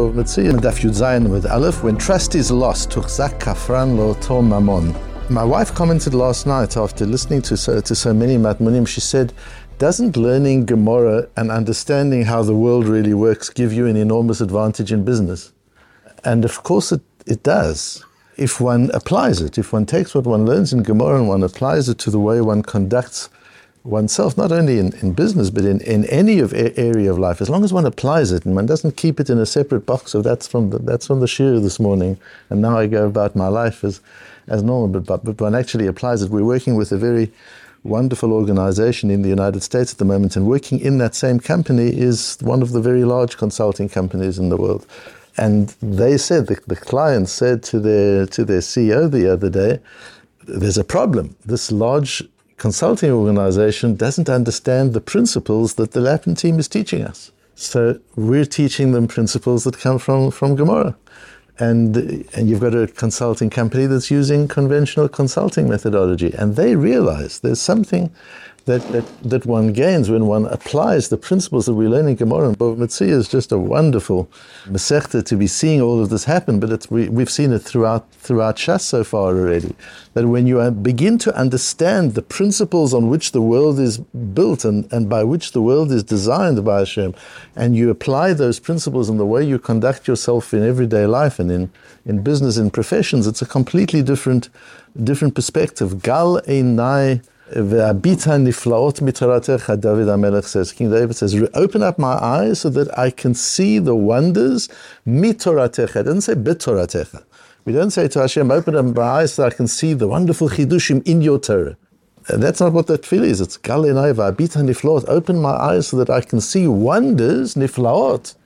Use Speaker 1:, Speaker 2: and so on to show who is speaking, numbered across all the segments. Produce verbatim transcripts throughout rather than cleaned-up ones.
Speaker 1: Bov Metzias, Daf Yud Zayin with Aleph. When trust is lost, Tuchzak Kafran Lo To Mamon. My wife commented last night after listening to so, to so many Matmonim, she said, doesn't learning Gemara and understanding how the world really works give you an enormous advantage in business? And of course it, it does. If one applies it, if one takes what one learns in Gemara and one applies it to the way one conducts oneself, not only in, in business, but in, in any of a, area of life, as long as one applies it and one doesn't keep it in a separate box of that's from the, that's from the shir this morning, and now I go about my life as, as normal, but, but, but one actually applies it. We're working with a very wonderful organization in the United States at the moment, and working in that same company is one of the very large consulting companies in the world. And they said, the, the client said to their, to their C E O the other day, there's a problem. This large consulting organization doesn't understand the principles that the Lapin team is teaching us. So we're teaching them principles that come from, from Gemara. And and you've got a consulting company that's using conventional consulting methodology. And they realize there's something that, that, that one gains when one applies the principles that we learn in Gemara. And Bov Metzias is just a wonderful Masechta to be seeing all of this happen, but it's, we, we've seen it throughout throughout Shas so far already. That when you begin to understand the principles on which the world is built and, and by which the world is designed by Hashem, and you apply those principles in the way you conduct yourself in everyday life and in, in business and professions, it's a completely different different perspective. Gal einai ve'abita niflaot mitoratecha, David HaMelech says. King David says, open up my eyes so that I can see the wonders mitoratecha. It doesn't say bitoratecha. We don't say to Hashem, open up my eyes so I can see the wonderful chidushim in your Torah. And that's not what that tefillah is. It's gal einai ve'abita niflaot. Open my eyes so that I can see wonders, niflaot,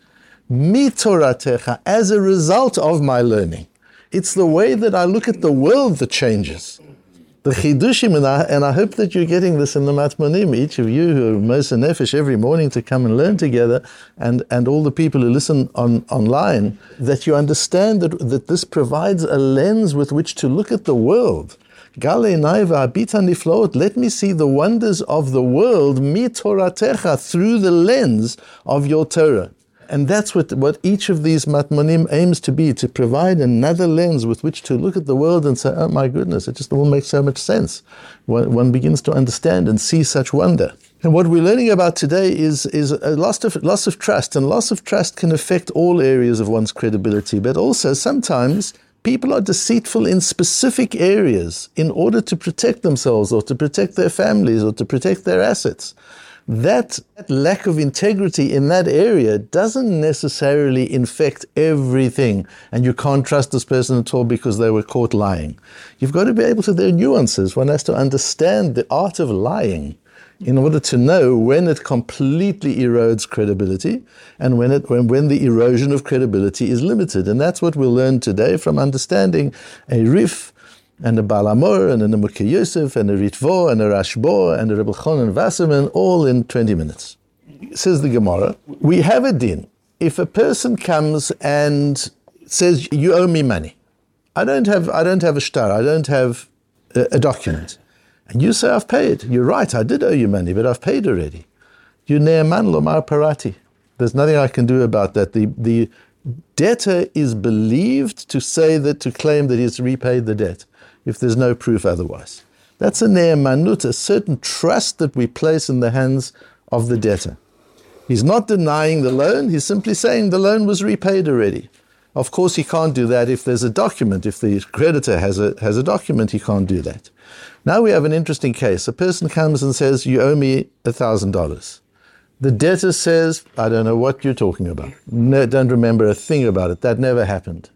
Speaker 1: mitoratecha, as a result of my learning. It's the way that I look at the world that changes. The chidushim, and I, and I hope that you're getting this in the Matmonim, each of you who are Moser Nefesh every morning to come and learn together, and, and all the people who listen on online, that you understand that, that this provides a lens with which to look at the world. Gal einai ve'abita niflaot, let me see the wonders of the world, mitoratecha, through the lens of your Torah. And that's what, what each of these matmonim aims to be, to provide another lens with which to look at the world and say, oh my goodness, it just all makes so much sense. One, one begins to understand and see such wonder. And what we're learning about today is, is a loss of, loss of trust. And loss of trust can affect all areas of one's credibility. But also sometimes people are deceitful in specific areas in order to protect themselves or to protect their families or to protect their assets. That lack of integrity in that area doesn't necessarily infect everything, and you can't trust this person at all because they were caught lying. You've got to be able to, there are nuances. One has to understand the art of lying in order to know when it completely erodes credibility and when it when, when the erosion of credibility is limited. And that's what we'll learn today from understanding a Rif, and a Baal HaMaor, and a Nemuke Yosef, and a Ritvo, and a Rashbo, and a Rebbe Chonon Wasserman, all in twenty minutes. Says the Gemara, we have a din. If a person comes and says, you owe me money, I don't have I don't have a shtar, I don't have a, a document. And you say, I've paid. You're right, I did owe you money, but I've paid already. You ne'eman lomar parati. There's nothing I can do about that. The, the debtor is believed to say that, to claim that he's repaid the debt, if there's no proof otherwise. That's a ne'emanut, a certain trust that we place in the hands of the debtor. He's not denying the loan, he's simply saying the loan was repaid already. Of course, he can't do that if there's a document. If the creditor has a has a document, he can't do that. Now we have an interesting case. A person comes and says, you owe me one thousand dollars. The debtor says, I don't know what you're talking about. No, don't remember a thing about it. That never happened.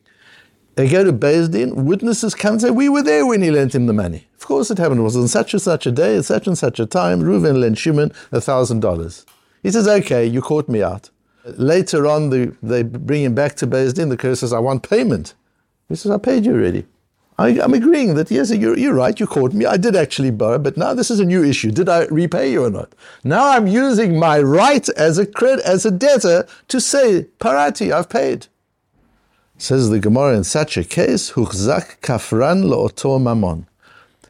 Speaker 1: They go to Beis Din, witnesses come and say, we were there when he lent him the money. Of course it happened. It was on such and such a day, at such and such a time, Reuven lent Shimon one thousand dollars. He says, okay, you caught me out. Later on, the, they bring him back to Beis Din. The Kurd says, I want payment. He says, I paid you already. I, I'm agreeing that, yes, you're, you're right, you caught me. I did actually borrow, but now this is a new issue. Did I repay you or not? Now I'm using my right as a cred, as a debtor to say, parati, I've paid. Says the Gemara, in such a case, huchzak kafran lo'oto mamon.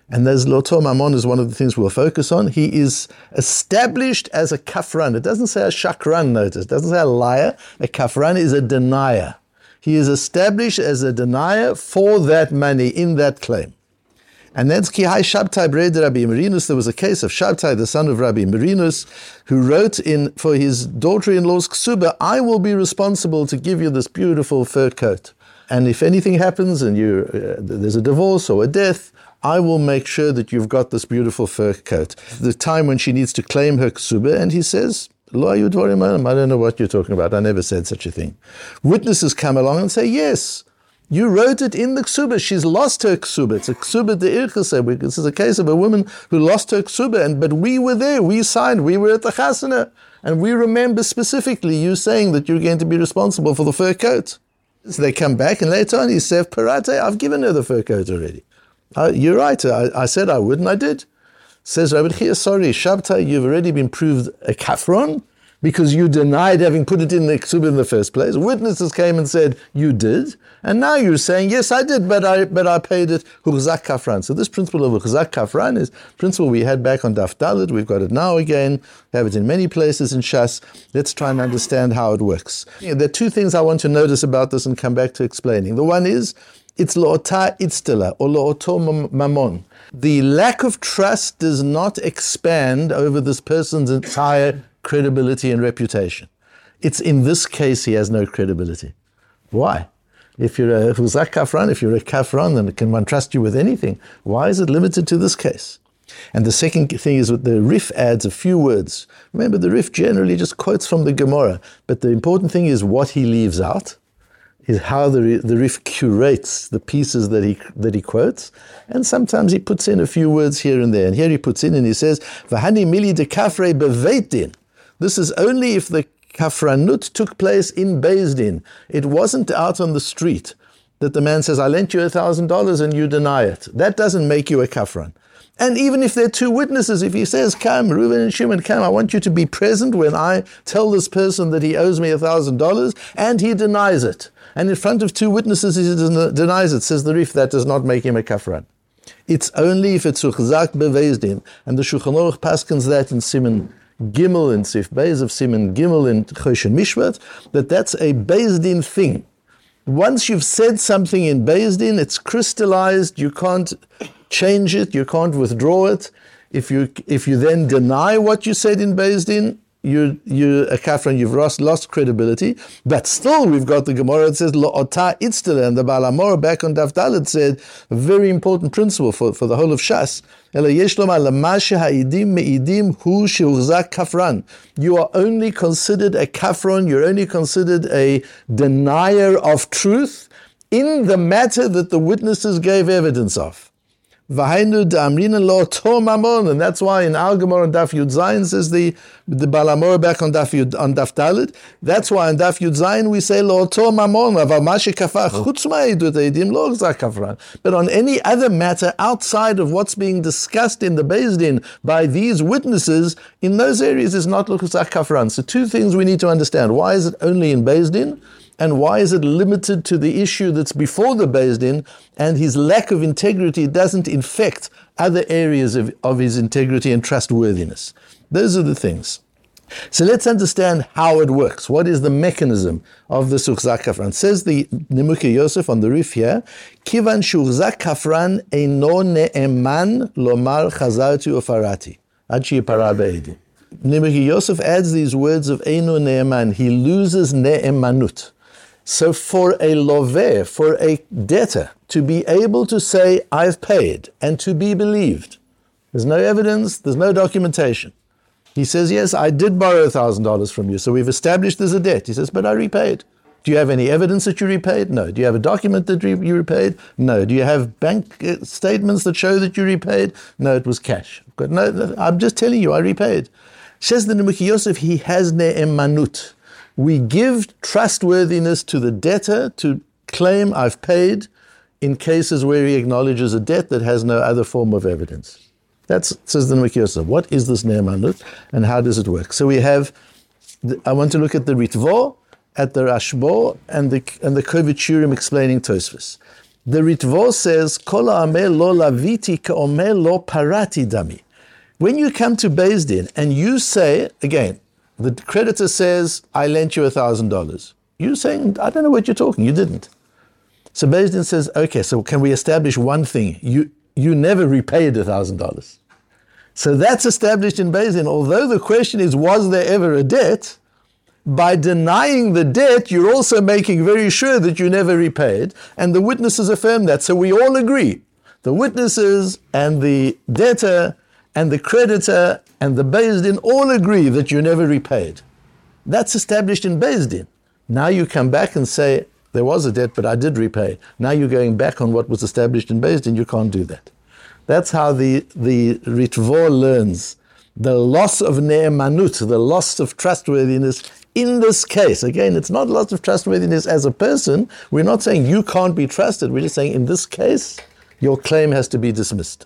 Speaker 1: And there's Loto Mamon is one of the things we'll focus on. He is established as a kafran. It doesn't say a shakran, notice. It doesn't say a liar. A kafran is a denier. He is established as a denier for that money in that claim. And that's Kihai Shabtai Bred Rabbi Marinus. There was a case of Shabtai, the son of Rabbi Marinus, who wrote in for his daughter-in-law's ksuba, I will be responsible to give you this beautiful fur coat. And if anything happens and you uh, there's a divorce or a death, I will make sure that you've got this beautiful fur coat. The time when she needs to claim her ksuba, and he says, Lo ayu dvarim ha'elam, I don't know what you're talking about. I never said such a thing. Witnesses come along and say, yes, you wrote it in the ksuba. She's lost her ksuba. It's a ksuba de irchase. This is a case of a woman who lost her ksuba, and but we were there. We signed. We were at the chasana, and we remember specifically you saying that you're going to be responsible for the fur coat. So they come back, and later on he says, Parate, I've given her the fur coat already. Uh, you're right. I, I said I would, and I did. Says Rabbi Chia, sorry, Shabtai, you've already been proved a kafron because you denied having put it in the ksuba in the first place. Witnesses came and said you did, and now you're saying yes, I did, but I but I paid it huchzak kafran. So this principle of huchzak kafran is principle we had back on Daf Dalet. We've got it now again. We have it in many places in Shas. Let's try and understand how it works. There are two things I want to notice about this and come back to explaining. The one is it's lo'ota itztela or lo'oto mamon. The lack of trust does not expand over this person's entire credibility and reputation. It's in this case he has no credibility. Why? If you're a huzak kafran, if you're a kafran, then can one trust you with anything? Why is it limited to this case? And the second thing is that the Rif adds a few words. Remember, the Rif generally just quotes from the Gemara, but the important thing is what he leaves out. Is how the the Rif curates the pieces that he that he quotes, and sometimes he puts in a few words here and there. And here he puts in and he says, "V'hani mili de kafrei beveit din." This is only if the kafranut took place in Beis Din. It wasn't out on the street that the man says, "I lent you a thousand dollars," and you deny it. That doesn't make you a kafran. And even if there are two witnesses, if he says, come, Reuben and Shimon, come, I want you to be present when I tell this person that he owes me a thousand dollars, and he denies it. And in front of two witnesses, he denies it, says the Rif, that does not make him a kafran. It's only if it's uchzak beveis din, and the Shulchan Aruch paskins that in Siman Gimel, in Sif Beis of Siman Gimel in Choshen Mishpat, that that's a Beis Din thing. Once you've said something in Beis Din, it's crystallized, you can't change it, you can't withdraw it. If you if you then deny what you said in Beis Din, you you a kafran, you've lost lost credibility. But still, we've got the Gemara that says lo ota itztele, and the Baal HaMaor back on Daf Dalet said a very important principle for, for the whole of Shas. You are only considered a kafron. You're only considered a denier of truth in the matter that the witnesses gave evidence of. And that's why in Al Gemara on Daf Yud Zayin says the the Baal HaMaor back on Daf Yud on Daf Dalet. That's why on Daf Yud Zayin we say lo to mamon aval mashi kafar chutz ma'edut eidim lo kafran. But on any other matter outside of what's being discussed in the Beis Din by these witnesses, in those areas is not l'chuzak kafran. So two things we need to understand: why is it only in Beis Din? And why is it limited to the issue that's before the Beis Din, and his lack of integrity doesn't infect other areas of, of his integrity and trustworthiness? Those are the things. So let's understand how it works. What is the mechanism of the Suchzak Kafran? Says the Nimukei Yosef on the Rif here, Kivan Suchzak Kafran eino ne'eman lomar chazarti ufarati, ad she'yipara be'edim. Nimukei Yosef adds these words of eino ne'eman. He loses ne'emanut. So for a loveh, for a debtor, to be able to say, I've paid, and to be believed, there's no evidence, there's no documentation. He says, yes, I did borrow one thousand dollars from you, so we've established there's a debt. He says, but I repaid. Do you have any evidence that you repaid? No. Do you have a document that you repaid? No. Do you have bank statements that show that you repaid? No, it was cash. But no, I'm just telling you, I repaid. Says the Nimukei Yosef, he has ne'emanut. We give trustworthiness to the debtor to claim I've paid in cases where he acknowledges a debt that has no other form of evidence. That's, says the Nimukei Yosef. What is this ne'emanut and how does it work? So we have, the, I want to look at the Ritvo, at the Rashbo, and the and the Kovit Shurim explaining Tosfos. The Ritvo says, Kol ha'omer lo laviti ka'omer lo parati dami. When you come to Beis Din and you say, again, the creditor says, I lent you one thousand dollars. You're saying, I don't know what you're talking, you didn't. So Beis Din says, okay, so can we establish one thing? You you never repaid one thousand dollars. So that's established in Beis Din. Although the question is, was there ever a debt? By denying the debt, you're also making very sure that you never repaid, and the witnesses affirm that. So we all agree. The witnesses and the debtor and the creditor and the Beis Din all agree that you never repaid. That's established in Beis Din. Now you come back and say, there was a debt, but I did repay. Now you're going back on what was established in Beis Din. You can't do that. That's how the, the Ritvo learns the loss of ne'emanut, the loss of trustworthiness in this case. Again, it's not loss of trustworthiness as a person. We're not saying you can't be trusted. We're just saying in this case, your claim has to be dismissed.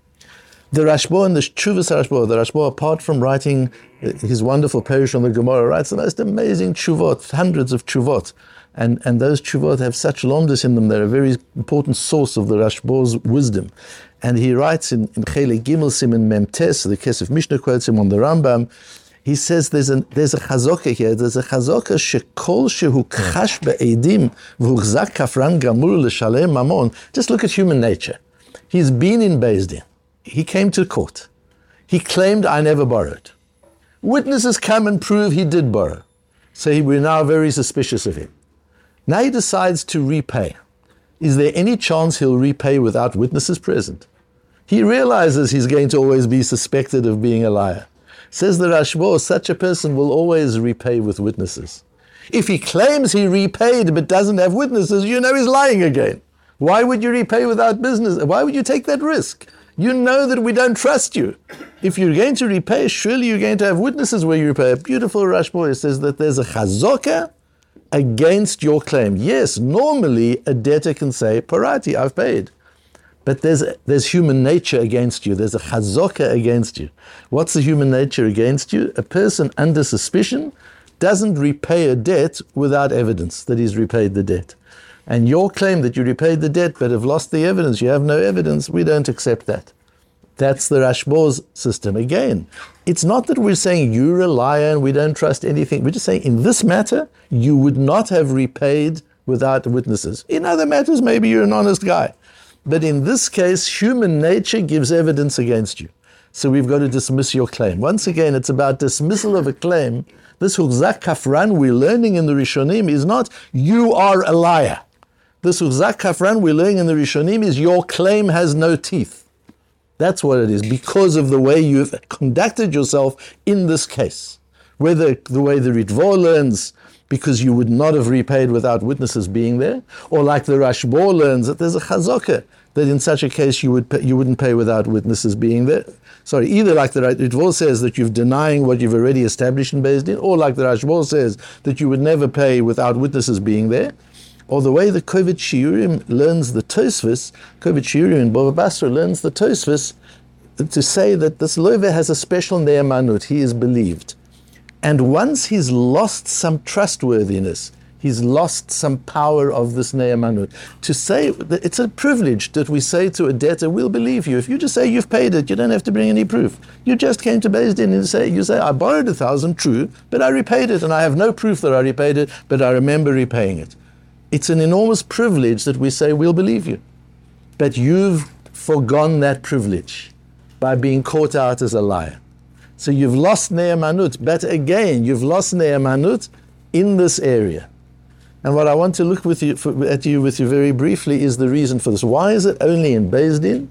Speaker 1: The Rashbo and the Tshuvas Rashbo, the Rashbo, apart from writing his wonderful Perush on the Gemara, writes the most amazing tshuvot, hundreds of tshuvot. And, and those tshuvot have such lomdus in them. They're a very important source of the Rashbo's wisdom. And he writes in, in Chelek Gimel Siman Memtes, the Kesef Mishnah quotes him on the Rambam, he says there's a, there's a chazokah here, there's a chazokah shekol shehu chash be'edim v'huchzak kafran gamur l'shalem mamon. Just look at human nature. He's been in Beis Din. He came to court. He claimed, I never borrowed. Witnesses come and prove he did borrow. So he, we're now very suspicious of him. Now he decides to repay. Is there any chance he'll repay without witnesses present? He realizes he's going to always be suspected of being a liar. Says the Rashbo, such a person will always repay with witnesses. If he claims he repaid but doesn't have witnesses, you know he's lying again. Why would you repay without business? Why would you take that risk? You know that we don't trust you. If you're going to repay, surely you're going to have witnesses where you repay. A beautiful Rashbo says that there's a chazokah against your claim. Yes, normally a debtor can say, Parati, I've paid. But there's there's human nature against you. There's a chazokah against you. What's the human nature against you? A person under suspicion doesn't repay a debt without evidence that he's repaid the debt. And your claim that you repaid the debt but have lost the evidence, you have no evidence, we don't accept that. That's the Rashbo's system. Again, it's not that we're saying you're a liar and we don't trust anything. We're just saying in this matter, you would not have repaid without witnesses. In other matters, maybe you're an honest guy. But in this case, human nature gives evidence against you. So we've got to dismiss your claim. Once again, it's about dismissal of a claim. This Huchzak Kafran we're learning in the Rishonim is not, you are a liar. This Huchzak Kafran we're learning in the Rishonim is, your claim has no teeth. That's what it is, because of the way you've conducted yourself in this case. Whether the way the Ritvo learns, because you would not have repaid without witnesses being there, or like the Rashbo learns that there's a chazokah, that in such a case you would pay, you wouldn't pay without witnesses being there. Sorry, either like the Ritvo says that you're denying what you've already established in Beis Din, or like the Rashbo says that you would never pay without witnesses being there, or the way the Kovet Shiurim learns the Tosfos, Kovet Shiurim in Bava Basra learns the Tosfos, to say that this lover has a special ne'emanut, he is believed. And once he's lost some trustworthiness, he's lost some power of this ne'emanut. To say, that it's a privilege that we say to a debtor, we'll believe you. If you just say you've paid it, you don't have to bring any proof. You just came to Beis Din and say, you say, I borrowed a thousand, true, but I repaid it, and I have no proof that I repaid it, but I remember repaying it. It's an enormous privilege that we say, we'll believe you. But you've forgone that privilege by being caught out as a liar. So you've lost ne'emanut, but again, you've lost ne'emanut in this area. And what I want to look with you, for, at you with you very briefly is the reason for this. Why is it only in Beis Din?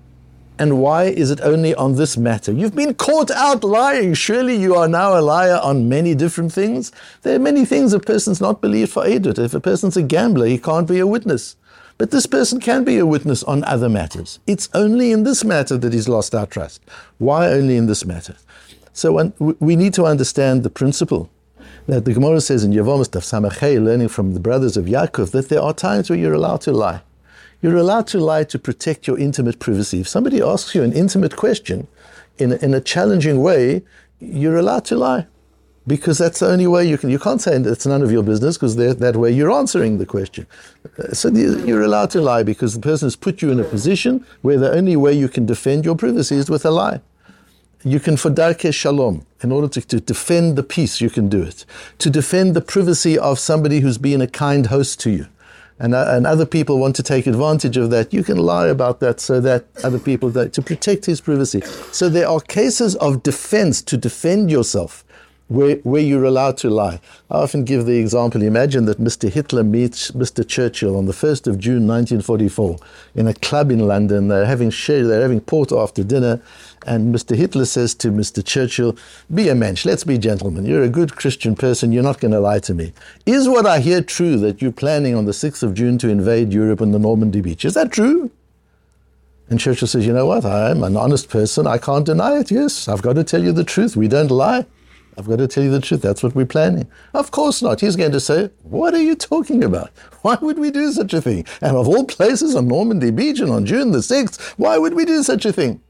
Speaker 1: And why is it only on this matter? You've been caught out lying. Surely you are now a liar on many different things. There are many things a person's not believed for edut. If a person's a gambler, he can't be a witness. But this person can be a witness on other matters. It's only in this matter that he's lost our trust. Why only in this matter? So when, we need to understand the principle that the Gemara says in Yevamos Daf Samachay, learning from the brothers of Yaakov, that there are times where you're allowed to lie. You're allowed to lie to protect your intimate privacy. If somebody asks you an intimate question in a, in a challenging way, you're allowed to lie. Because that's the only way you can. You can't say it's none of your business, because that way you're answering the question. So you're allowed to lie because the person has put you in a position where the only way you can defend your privacy is with a lie. You can, for darkei shalom, in order to, to defend the peace, you can do it. To defend the privacy of somebody who's been a kind host to you, and, uh, and other people want to take advantage of that, you can lie about that so that other people, to protect his privacy. So there are cases of defense, to defend yourself, Where, where you're allowed to lie. I often give the example, imagine that Mister Hitler meets Mister Churchill on the first of June nineteen forty-four in a club in London. They're having share, they're having port after dinner, and Mister Hitler says to Mister Churchill, be a mensch, let's be gentlemen. You're a good Christian person, you're not going to lie to me. Is what I hear true, that you're planning on the sixth of June to invade Europe and the Normandy beach? Is that true? And Churchill says, you know what, I'm an honest person, I can't deny it, yes, I've got to tell you the truth, we don't lie. I've got to tell you the truth, that's what we're planning. Of course not. He's going to say, what are you talking about? Why would we do such a thing? And of all places, on Normandy Beach and on June the sixth, why would we do such a thing?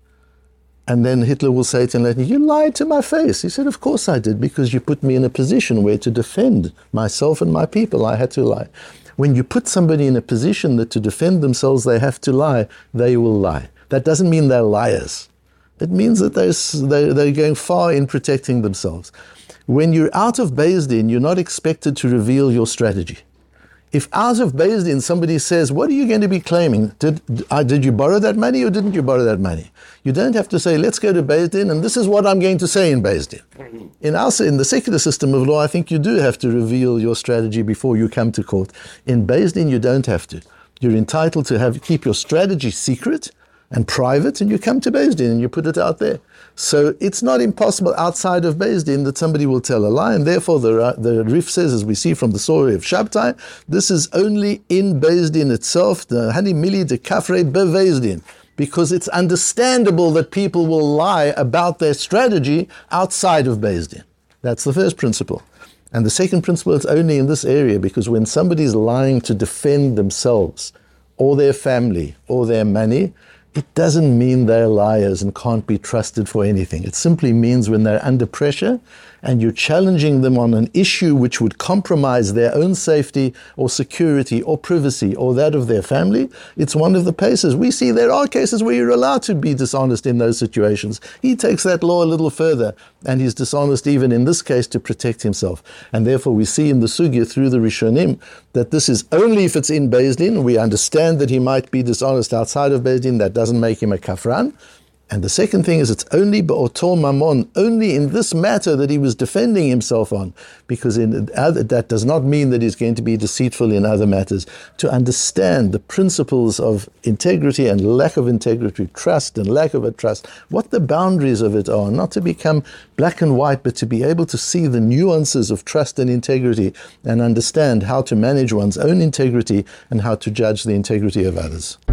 Speaker 1: And then Hitler will say to him, you lied to my face. He said, of course I did, because you put me in a position where to defend myself and my people, I had to lie. When you put somebody in a position that to defend themselves they have to lie, they will lie. That doesn't mean they're liars. It means that they're, they're going far in protecting themselves. When you're out of Beis Din, you're not expected to reveal your strategy. If out of Beis Din somebody says, what are you going to be claiming? Did, uh, did you borrow that money or didn't you borrow that money? You don't have to say, let's go to Beis Din and this is what I'm going to say in Beis Din. In, our, in the secular system of law, I think you do have to reveal your strategy before you come to court. In Beis Din, you don't have to. You're entitled to have keep your strategy secret and private, and you come to Beis Din and you put it out there. So it's not impossible outside of Beis Din that somebody will tell a lie, and therefore the, the Rif says, as we see from the story of Shabtai, this is only in Beis Din itself, the Hani Mili de Kafre Beis Din, because it's understandable that people will lie about their strategy outside of Beis Din. That's the first principle. And the second principle is only in this area, because when somebody's lying to defend themselves or their family or their money, it doesn't mean they're liars and can't be trusted for anything. It simply means when they're under pressure and you're challenging them on an issue which would compromise their own safety or security or privacy or that of their family, it's one of the cases. We see there are cases where you're allowed to be dishonest in those situations. He takes that law a little further, and he's dishonest even in this case to protect himself. And therefore we see in the Sugya through the Rishonim that this is only if it's in Beis Din. We understand that he might be dishonest outside of Beis Din. That doesn't make him a kafran. And the second thing is it's only be'oto mamon, only in this matter that he was defending himself on, because in other, that does not mean that he's going to be deceitful in other matters. To understand the principles of integrity and lack of integrity, trust and lack of a trust, what the boundaries of it are, not to become black and white, but to be able to see the nuances of trust and integrity and understand how to manage one's own integrity and how to judge the integrity of others.